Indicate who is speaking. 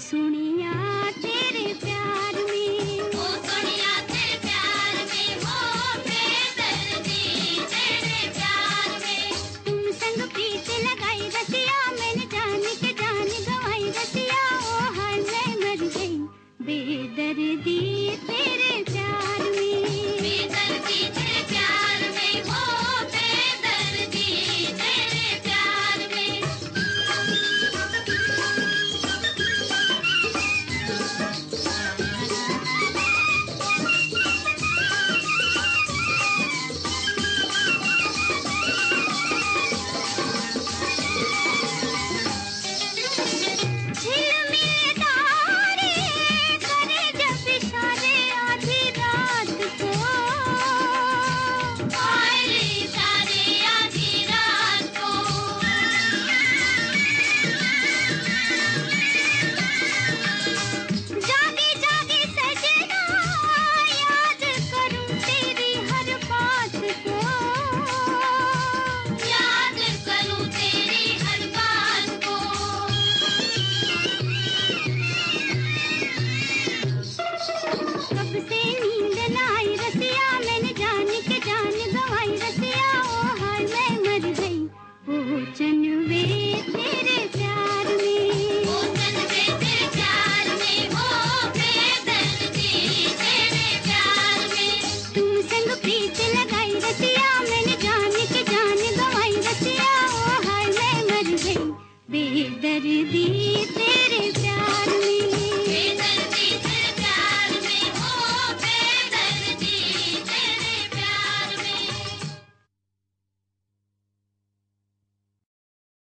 Speaker 1: सुनिया तेरे प्यार में,
Speaker 2: ओ सोनिया तेरे प्यार में, हो बेदर्दी तेरे प्यार में।
Speaker 1: तुम संग प्रीत लगाई रसिया, मैंने जान के जान गवाई रसिया। ओ हाय मैं मर गई बेदर्दी तेरे प्यार में,
Speaker 2: बेदर्दी तेरे प्यार में, हो बेदर्दी तेरे प्यार में।
Speaker 1: झिलमिल तारे करे जब इशारे आधी रात को,
Speaker 2: आए सारे आधी रात को,
Speaker 1: जागे जागे सजना याद करूं तेरी हर बात को।
Speaker 2: याद करूं तेरी हर बात को।
Speaker 1: कब से नींद न आई रसिया, मैंने जान के जान गवाई रसिया। ओ हाय मैं मर गई ओ चनवे तेरे प्यार में,
Speaker 2: ओ चंदे तेरे प्यार में, हो बेदर्दी तेरे प्यार में।
Speaker 1: तुम संग प्रीत लगाई रसिया, मैंने जान के जान गवाई रसिया। ओ हाय मैं मर गई बेदर्दी